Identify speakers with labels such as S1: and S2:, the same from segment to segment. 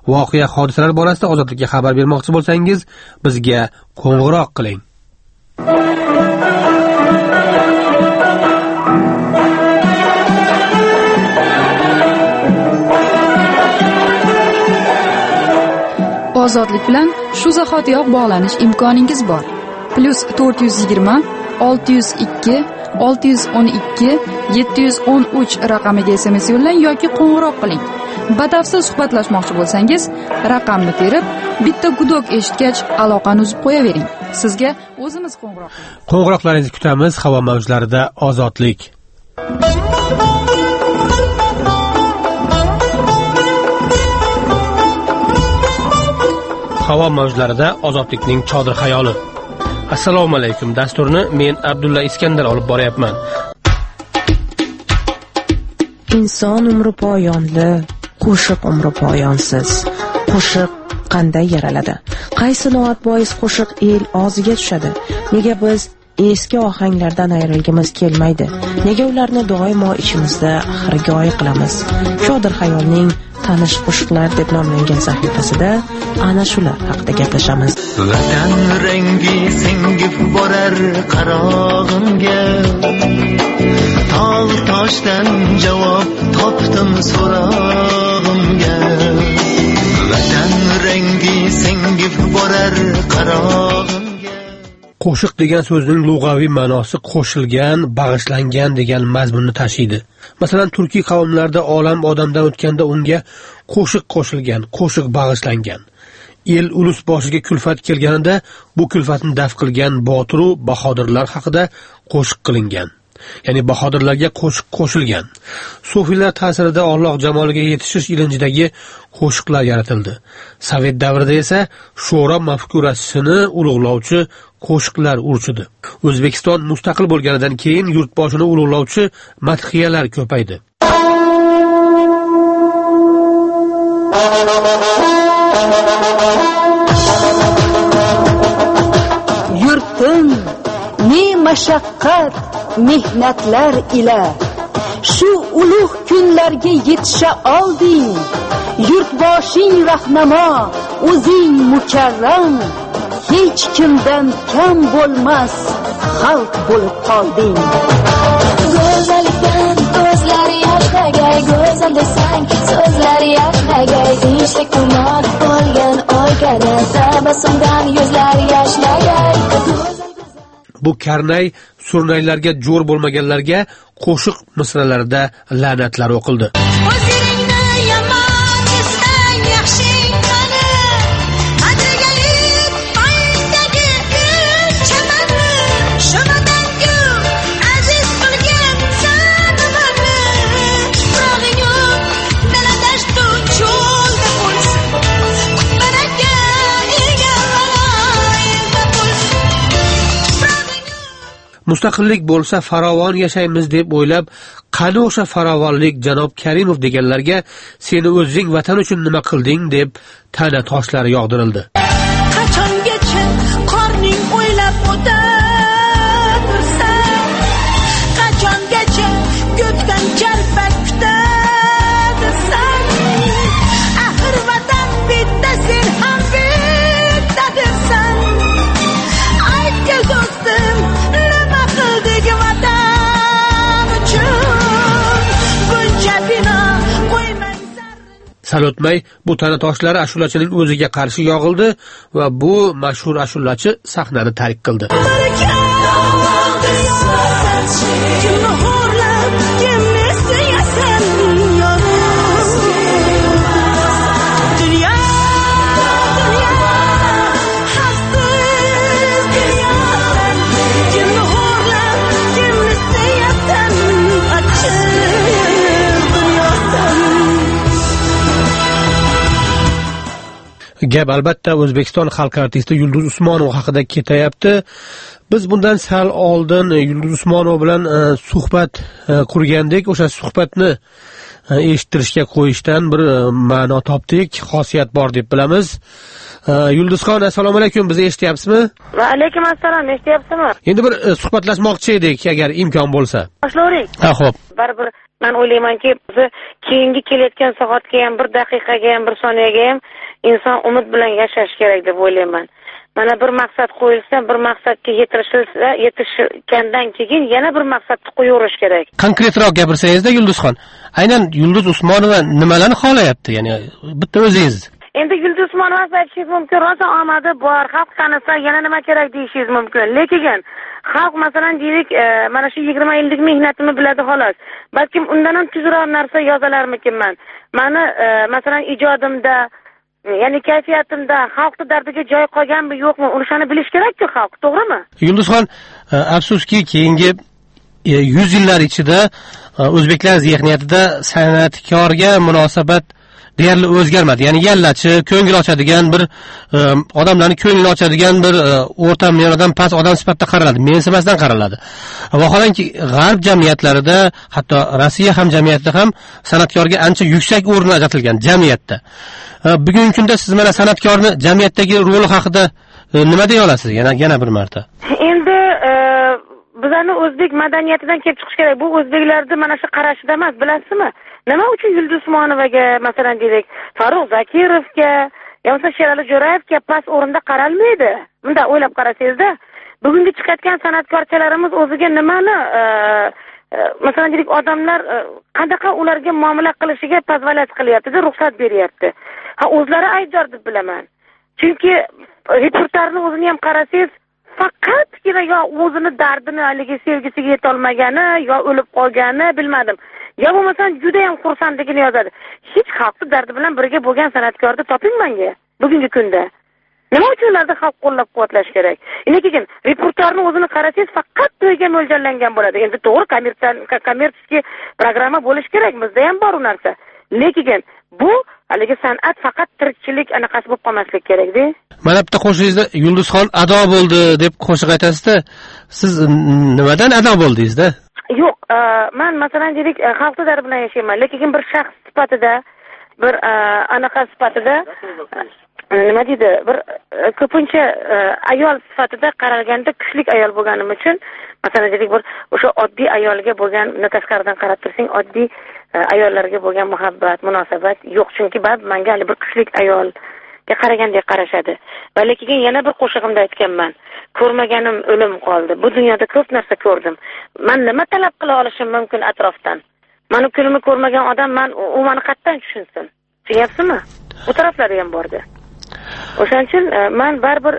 S1: voqea hodisalar borasida Ozodlikka xabar bermoqchi bo'lsangiz, bizga qo'ng'iroq qiling.
S2: Ozodlik bilan shu zahotiyoq bog'lanish imkoningiz bor. +420 602 612 713 raqamiga SMS yo'llang yoki qo'ng'iroq qiling. Batafsil suhbatlashmoqchi bo'lsangiz, raqamni terib, bitta gudok eshitgach aloqani uzib qo'yavering. Sizga o'zimiz qo'ng'iroq qilamiz.
S1: Qo'ng'iroqlaringizni kutamiz. Havo mavjlarida ozodlik. Havo mavjlarida ozodlikning chodir xayoli. Assalomu alaykum. Dasturni men Abdulla Iskandar olib boryapman.
S3: Inson umri poyonli, qo'shiq umri poyonsiz. Qo'shiq qanday yaraladi? Qaysi noat bois qo'shiq el og'ziga tushadi? Nega biz eski ohanglardan ayrilgimiz kelmaydi? Nega ularni doimo ichimizda xirgoyi qilamiz? Chodir xayolning tanish qo'shiqlar deb nomlangan sahifasida ana shular haqida gaplashamiz.
S4: Vatan rangi singib borar qarog'imga, tog' toshdan javob topdim so'rog'imga. Vatan rangi singib borar qarog'imga.
S1: Qo'shiq degan so'zning lug'aviy ma'nosi qo'shilgan, bag'ishlangan degan mazmunni tashiydi. Masalan, turkiy qavmlarda olam odamdan o'tganda unga qo'shiq qo'shilgan, qo'shiq bag'ishlangan. El ulus boshiga kulfat kelganida bu kulfatni daf qilgan botir va bahodirlar haqida qo'shiq qilingan. Ya'ni bahodirlarga qo'shiq qo'shilgan. Sufiylar ta'sirida Alloh jamoliga yetishish ilinjidagi qo'shiqlar yaratildi. Sovet davrida esa sho'ro mafkurasini ulug'lovchi qo'shiqlar urchidi. O'zbekiston mustaqil bo'lganidan keyin yurtboshini ulug'lovchi madhiyalar ko'paydi.
S5: Yurtim ne mashaqqat mehnatlar ila shu ulug' kunlarga yetisha olding. Yurtboshing rahnamo, o'zing mukarram, hech kimdan kam bo'lmas xalq bo'lib qolding.
S6: Go'zallikdan ko'zlari yoshlagay, go'zal desang so'zlari yoshlagay, tinchlik kumon bo'lgan o'lkada tabassumdan yuzlari yoshlagay.
S1: Bu karnay surnaylarga jo'r bo'lmaganlarga qo'shiq misralarida la'natlar o'qildi. Mustaqillik bo'lsa farovon yashaymiz deb o'ylab, qani o'sha farovonlik janob Karimov deganlarga seni o'zing vatan uchun nima qilding deb ta'na toshlari yog'dirildi.
S6: Qachongacha qorning o'ylab o'tirsan? Qachongacha ko'kdan charpak kutadirsan? Axir vatan bitta, sen ham bittadirsan. Aytga do'stim,
S1: sal o'tmay bu ta'na toshlari ashulachining o'ziga qarshi yog'ildi va bu mashhur ashulachi sahnani tark qildi. Gap albatta O'zbekiston xalq artisti Yulduz Usmonova haqida ketayapti. Biz bundan sal oldin Yulduz Usmonova bilan suhbat qurgandik. O'sha suhbatni eshittirishga qo'yishdan bir ma'no topdik, xosiyat bor deb bilamiz. Yulduzxon, assalomu alaykum, bizni eshityapsizmi?
S7: Va alaykum assalom, eshityapsizmi?
S1: Endi bir suhbatlashmoqchi edik, agar imkon bo'lsa.
S7: Boshlavering.
S1: Xo'p.
S7: Baribir men o'ylaymanki, biz keyingi kelayotgan soatga ham, bir daqiqaga ham, bir soniyaga ham inson umid bilan yashash kerak deb o'ylayman. Mana bir maqsad qo'yilsa, bir maqsadga yetishgandan keyin yana bir maqsadni qo'yaverish kerak.
S1: Konkretroq gapirsangiz-da Yulduzxon, aynan Yulduz Usmonova nimalarni xohlayapti, ya'ni bitta o'zingiz?
S7: Endi Yulduz Usmonova aytishingiz mumkin, rosa omadi bor, xalq tanisa yana nima kerak deyishingiz mumkin. Lekin xalq masalan deylik, mana shu 20 yillik mehnatimni biladi xolos. Balkim undan ham tezroq narsa yozalarmikinman. Mani masalan ijodimda, ya'ni kayfiyatimda xalqning dardiga joy qolganmi yo'qmi, o'shani bilish kerak-ku xalq, to'g'rimi? Yulduzxon,
S1: afsuski keyingi 100 yillar ichida o'zbeklar zihniyatida san'atkorga munosabat deyarli o'zgarmadi. Ya'ni yallachi, ko'ngil ochadigan bir odamlarning ko'nglini ochadigan bir o'rta me'yordan past odam sifatida qaraladi, mensimasdan qaraladi. Vaholanki g'arb jamiyatlarida, hatto Rossiya ham jamiyatida ham san'atkorga ancha yuksak o'rin ajratilgan jamiyatda. Bugungi kunda siz mana san'atkorni jamiyatdagi roli haqida nima deya olasiz? Yana bir marta.
S7: Endi bizning o'zbek madaniyatidan kelib chiqish kerak. Bu o'zbeklarning mana shu qarashida emas, bilasizmi? Nima uchun Yulduz Usmonovaga, masalan deylik, Farruh Zakirovga, yoki Sherali Jo'rayevga past o'rinda qaralmaydi? Bunda o'ylab qarasangizda, bugungi chiqayotgan san'atkorchalarimiz o'ziga nimani, masalan deylik, odamlar qanaqa ularga muomala qilishiga pozvolat qilyapti-da, ruxsat beryapti. Ha, o'zlari aybdor deb bilaman. Chunki repertuarni o'zini ham qarasangiz, faqatgina yo o'zini dardini, haligi sevgisiga yeta olmagani, yo o'lib qolgani, bilmadim. Ya bo'lmasam juda ham xursandligini yozadi. Hech xalqning dardi bilan birga bo'lgan san'atkorni toping menga bugungi kunda. Nima uchun ularni xalq qo'llab-quvvatlash kerak? Lekin repertuarni o'zini qarasangiz faqat to'yga mo'ljallangan bo'ladi. Endi to'g'ri kommersiya programma bo'lish kerak, bizda ham bor u narsa. Lekin bu haligi san'at faqat tirikchilik anaqasi bo'lib qolmaslik kerak-da.
S1: Mana bitta qo'shingizda Yulduzxon ado bo'ldi deb qo'shiq aytasizda, siz nimadan ado bo'ldingiz-da?
S7: Yo'q, men masalan deylik, xalqning dardi bilan yashayman, lekin bir shaxs sifatida, bir anaqa sifatida, nima deydi, bir ko'pincha ayol sifatida qaralganda kuchli ayol bo'lganim uchun, masalan deylik, bir o'sha oddiy ayolga bo'lgan, tashqaridan qarab tursang, oddiy ayollarga bo'lgan muhabbat, munosabat yo'q, chunki menga hali bir kuchli ayolga qaragandek qarashadi. Va lekin yana bir qo'shig'imda aytganman, ko'rmaganim o'lim qoldi. Bu dunyoda ko'p narsa ko'rdim. Men nima talab qila olishim mumkin atrofdan? Meni kunimni ko'rmagan odam, u meni qatdan tushunsin. Tushunyapsizmi? Bu taraflari ham bordi. O'shaning uchun men baribir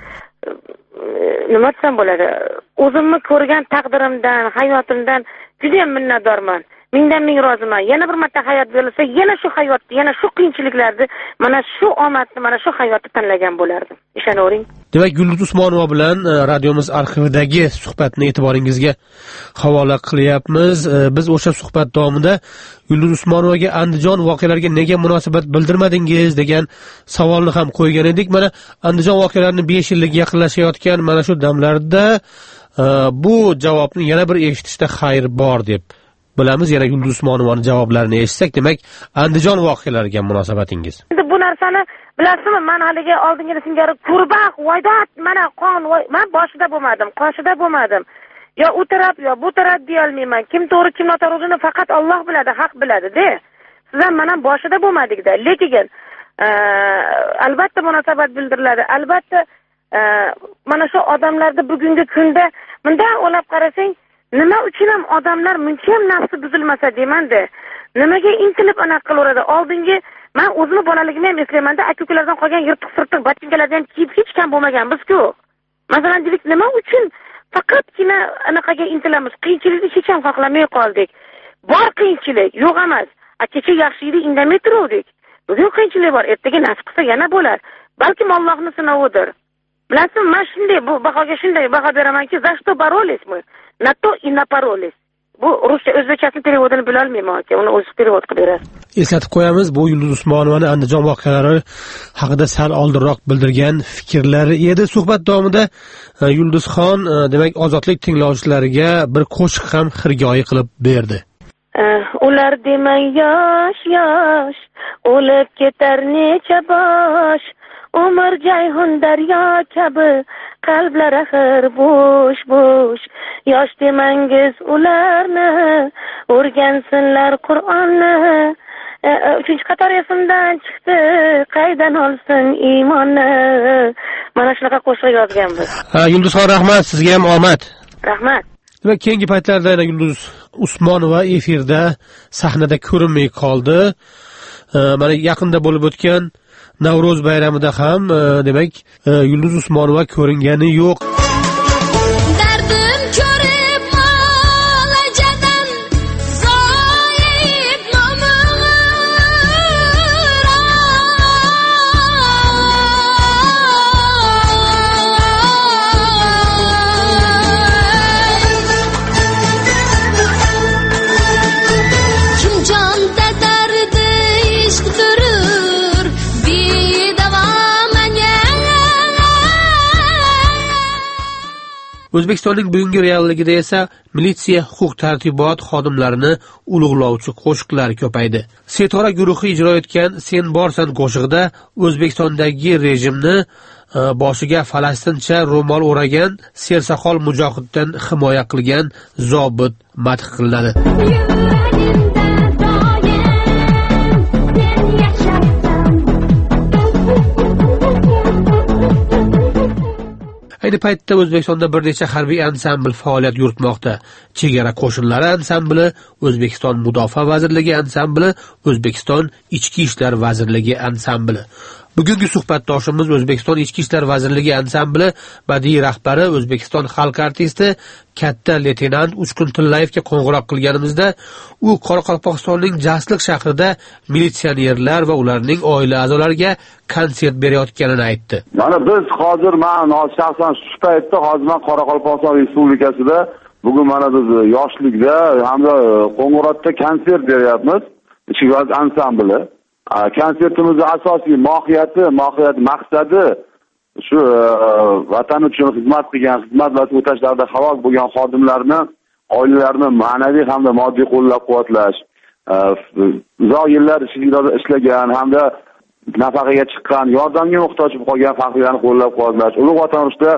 S7: nima desam bo'ladi? O'zimni ko'rgan taqdirimdan, hayotimdan juda ham minnatdorman. Mingdan ming roziman. Yana bir marta hayot berilsa, yana shu hayotni, yana shu qiyinchiliklarni, mana shu omadni, mana shu hayotni tanlagan bo'lardim. Ishonavering.
S1: Demak, Yulduz Usmonova bilan radiomiz arxividagi suhbatni e'tiboringizga havola qilyapmiz. Biz o'sha suhbat davomida Yulduz Usmonovaga Andijon voqealariga nega munosabat bildirmadingiz degan savolni ham qo'ygan edik. Mana Andijon voqealarining 5 yillik yaqinlashayotgan mana shu damlarda bu javobni yana bir eshitishda xayr bor deb bilamiz. Yana Yulduz Usmonovaning javoblarini eshitsak, demak, Andijon voqealariga munosabatingiz.
S7: Endi bu narsani bilasizmi, men haligi oldingi singari Qurbaq, Voydat, mana qon, men boshida bo'lmadim, qoshida bo'lmadim. Yo u taraf, yo bu taraf deya olmayman. Kim to'g'ri, kim noto'g'rini faqat Alloh biladi, haq biladi-da. Siz ham men ham boshida bo'lmadik-da. Lekin albatta munosabat bildiriladi. Albatta mana shu odamlarda bugungi kunda bundan o'ylab qarasang, nima uchun ham odamlar muncha ham nafsi buzilmasa deymanda, nimaga intilib anaqa qilaveradi? Oldingi men o'zimni bolaligimni ham eslaymanda, aka-ukalardan qolgan yirtiq-sirtiq botinkalarni ham kiyib hech kam bo'lmaganmiz-ku. Masalan, deylik, nima uchun faqatgina anaqaga intilamiz? Qiyinchilikni hech ham xohlamay qoldik. Bor qiyinchilik, yo'q emas. Kecha yaxshi edi, indamay turuvdik. Bugun qiyinchilik bor, ertaga nasib qilsa yana bo'lar. Balkim Allohning sinovidir. Bilasizmi, men shunday bu bahoga shunday baho beramanki, za что боролись мы, на то и напоролись. bu ruscha o'zbekchasini perevodini bilolmayman aka, uni o'zi perevod qilib beradi.
S1: Eslatib qo'yamiz, bu Yulduz Usmonovani Andijon voqealari haqida sal oldinroq bildirgan fikrlari edi. Suhbat davomida Yulduzxon demak ozodlik tinglovchilariga bir qo'shiq ham xirgoyi qilib berdi.
S7: Ular demang yosh, o'lib ketar necha bosh, umr jayhun daryo kabi, qalblar axir bo'sh. Yosh demangiz ularni, o'rgansinlar Qur'onni. 3-qator esimdan chiqdi, qaydan olsin iymonni. Mana shunaqa qo'shiq yozganmiz.
S1: Yulduzxon, rahmat, sizga ham omad.
S7: Rahmat.
S1: Demak, keyingi paytlarda yana Yulduz Usmonova efirda sahnada ko'rinmay qoldi. Mana yaqinda bo'lib o'tgan Navro'z bayramida ham demak Yulduz Usmonova ko'ringani yo'q. O'zbekistonning bugungi realligida esa militsiya huquq-tartibot xodimlarini ulug'lovchi qo'shiqlar ko'paydi. Setora guruhi ijro etgan Sen borsan qo'shig'ida O'zbekistondagi rejimni boshiga falastincha ro'mol o'ragan sersoqol mujohiddan himoya qilgan zobit madh qilinadi. Ayni paytda O'zbekistonda bir necha harbiy ansambl faoliyat yuritmoqda. Chegara qo'shinlari ansambli, O'zbekiston Mudofaa vazirligi ansambli, O'zbekiston Ichki ishlar vazirligi ansambli. Bugungi suhbatdoshimiz O'zbekiston Ichki ishlar vazirligi ansambli badiiy rahbari, O'zbekiston xalq artisti katta leytenant Uchqun Tillayevga qo'ng'iroq qilganimizda, u Qoraqalpog'istonning Jasliq shahrida militsionerlar va ularning oila a'zolariga konsert berayotganini aytdi.
S8: Mana biz hozir men shaxsan shu paytda hozir Qoraqalpog'iston Respublikasida bugun mana biz yoshlikda hamda Qo'ng'irotda konsert beryapmiz. Ichki ansambli. Konsertimizning asosiy mohiyati, maqsadi shu vatan uchun xizmat qilgan, xizmat vazifasida halok bo'lgan xodimlarni oilalarini ma'naviy hamda moddiy qo'llab-quvvatlash, uzoq yillar ichida ishlagan hamda nafaqaga chiqqan, yordamga muhtoj bo'lib qolgan faxriylarni qo'llab-quvvatlash, ulug' vatan urushida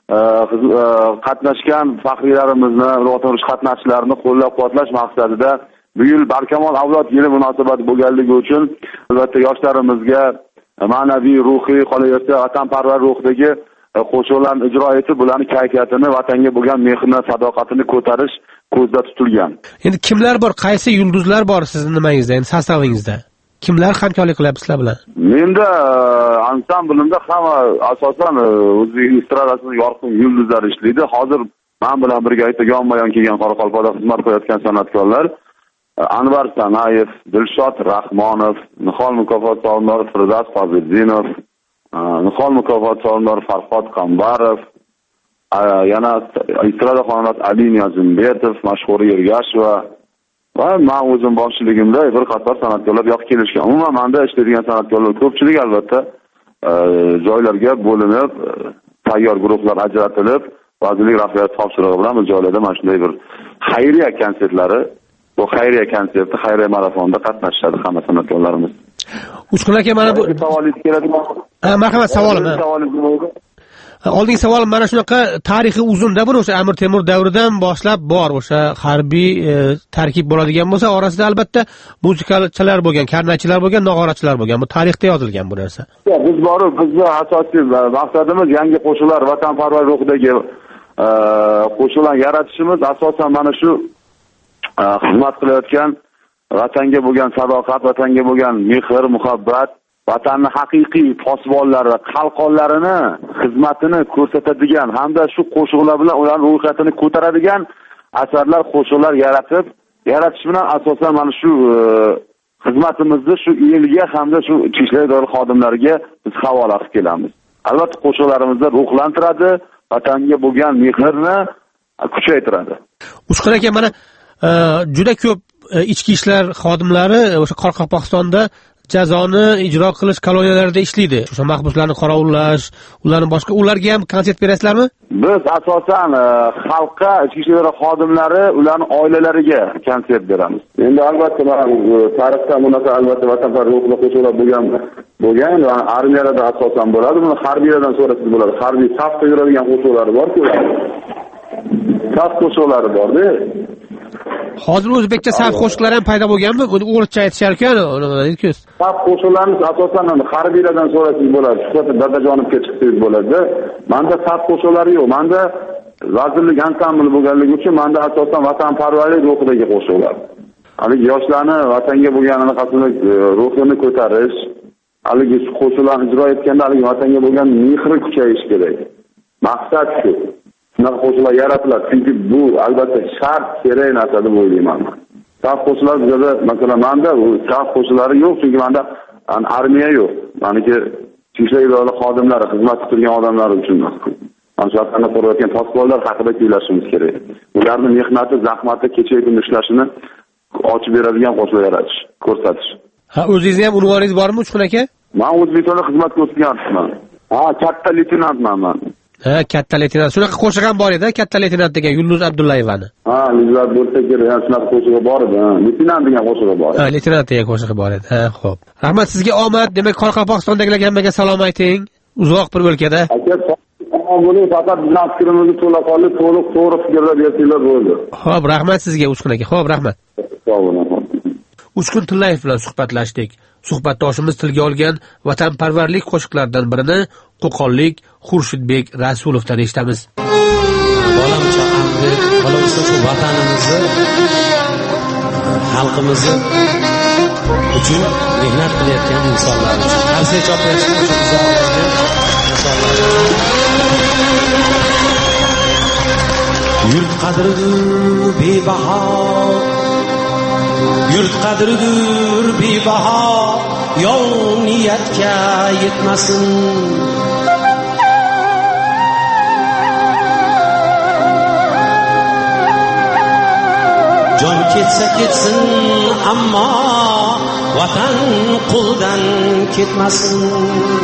S8: qatnashgan faxriylarimizni, ulug' vatan urush qatnashchilarini qo'llab-quvvatlash maqsadida bu yil Barkamol avlod yili munosabati bo'lganligi uchun albatta yoshlarimizga ma'naviy, ruhiy, qolaversa vatanparvar ruhdagi qo'shiqlarni ijro etib, ularning kayfiyatini, vatanga bo'lgan mehrini, sadoqatini ko'tarish ko'zda tutilgan.
S1: Endi kimlar bor, qaysi yulduzlar bor sizning nimangizda, endi sostavingizda? Kimlar hamkorlik qilyapti sizlar bilan?
S8: Menda ansamblimda hamma asosan o'zbek estradasida yorqin yulduzlar ishlaydi. Hozir men bilan birga yonma-yon kelgan Qoraqalpoqda xizmat qilayotgan san'atkorlar Anvar Sanayev, Dilshod Rahmonov, Nihol mukofot sovrindori Firdavs Qoziddinov, Nihol mukofot sovrindori Farhod Qambarov, yana estrada xonandasi Ali Niyozimbetov, mashhur Ergasheva va men o'zim boshchiligimda bir qator san'atkorlar yo'q kelishgan. Umuman menda ishlaydigan san'atkorlar ko'pchilik albatta joylarga bo'linib, tayyor guruhlar ajratilib, vazirlik rahbariyati topshirig'i bilan biz joylarda mana shunday bir xayriya konsertlari, bu xayriya konserti, xayriya marafonida qatnashadi hamma san'atkorlarimiz.
S1: Uchqun aka, mana bu
S8: savolingiz keladimi?
S1: Marhamat, savolim. Oldingi savolim mana shunaqa tarixi uzunda, buni o'sha Amir Temur davridan boshlab bor, o'sha harbiy tarkib bo'ladigan bo'lsa, orasida albatta muzikachilar bo'lgan, karnachilar bo'lgan, nog'orachilar bo'lgan. Bu tarixda yozilgan bu narsa.
S8: Biz borib, bizning asosiy maqsadimiz yangi qo'shiqlar, vatanparvar ruhidagi qo'shiqlar yaratishimiz asosan mana shu xizmat qilayotgan vatanga bo'lgan sadoqat, vatanga bo'lgan mehr, muhabbat, vatanning haqiqiy posbonlari, qalqonlarini, xizmatini ko'rsatadigan hamda shu qo'shiqlar bilan ularning ruhiyatini ko'taradigan asarlar, qo'shiqlar yaratish bilan asosan mana shu xizmatimizni shu elga hamda shu ichki ishlar idoralari xodimlariga biz havola qilib kelamiz. Albatta qo'shiqlarimizni ruhlantiradi, vatanga bo'lgan mehrni kuchaytiradi.
S1: Uchqun aka, mana juda ko'p ichki ishlar xodimlari o'sha Qoraqalpog'istonda jazoni ijro qilish koloniyalarida ishlaydi. O'sha mahbuslarni qorovullash, ularni boshqa, ularga ham konsert berasizlarmi?
S8: Biz asosan xalqqa, ichki ishlar xodimlari, ularning oilalariga konsert beramiz. Endi albatta tarixda bunaqa albatta vatanparvar ruhli qo'shiqlar bo'lgan, armiyalarda asosan bo'ladi. Buni harbiylardan so'rasiz bo'ladi. Harbiy safda yuradigan qo'shiqlar bor-ku. Saf qo'shiqlari bor-da.
S1: Hozir o'zbekcha saf qo'shiqlar ham paydo bo'lganmi? O'rcha aytisharkan, nima
S8: saf qo'shiqlarimiz asosan harbiylardan so'rasiz bo'ladi. Shuhrat Dadajonovga chiqsangiz bo'ladi. Menda saf qo'shiqlari yo'q. Menda vazirlik ansambli bo'lganligi uchun menda asosan vatanparvarlik ruhidagi qo'shiqlar. Haligi yoshlarni vatanga bo'lgan anaqasini ruhini ko'tarish, haligi qo'shiqlarni ijro etganda haligi vatanga bo'lgan mehri kuchayishi kerak. Maqsad shu. Bunaqa qo'shiqlar yaratiladi. Chunki bu albatta shart kerak narsa deb o'ylayman. Saf qo'shiqlar bizda, masalan, menda saf qo'shiqlari yo'q, chunki menda armiya yo'q. Maniki ishlar idora xodimlari, xizmat qilgan odamlar uchun. Mana shu vatanni qo'rqayotgan posbonlar haqida kuylashimiz kerak. Ularning mehnati, zahmati, kecha kunda ishlashini ochib beradigan qo'shiqlar yaratish, ko'rsatish.
S1: Ha, o'zingizning ham unvoningiz bormi, Uchqun aka?
S8: Men O'zbekistonda xizmat ko'rsatganman. Ha, katta leytenantman men.
S1: Ha, katta leytenant. Shunaqa qo'shiq ham bor edi, katta leytenant degan Yulduz Abdullayevani.
S8: Ha, Yulduz bo'lsa kerak, shunaqa qo'shig'i bor edi. Leytenant degan qo'shig'i bor.
S1: Ha, leytenant degan qo'shig'i bor edi. Ha, xo'p. Rahmat sizga omad. Demak, Qoraqalpog'istondagilarga hammaga salom ayting. Uzoq bir o'lkada.
S8: Aka, buning faqat bizning fikrimizni to'liq to'g'ri fikrlar bersanglar bo'ldi.
S1: Xo'p, rahmat sizga Uchqun aka. Xo'p, rahmat.
S8: Sog' bo'ling.
S1: Uchqun Tillayev bilan suhbatlashdik. Suhbatdoshimiz tilga olgan vatanparvarlik qo'shiqlaridan birini Qo'qonlik Xurshidbek Rasulovdan eshitamiz.
S9: Bolam chaqamni, qolsa shu vatanimizni, xalqimizni uchun mehnat qilayotgan insonlar uchun. Tavsiya chopayotgan insonlar. Yurt qadridir bebaho, yurt qadridir bebaho, yov niyatga yetmasin. Jon ketsa ketsin, ammo vatan qo'ldan ketmasin.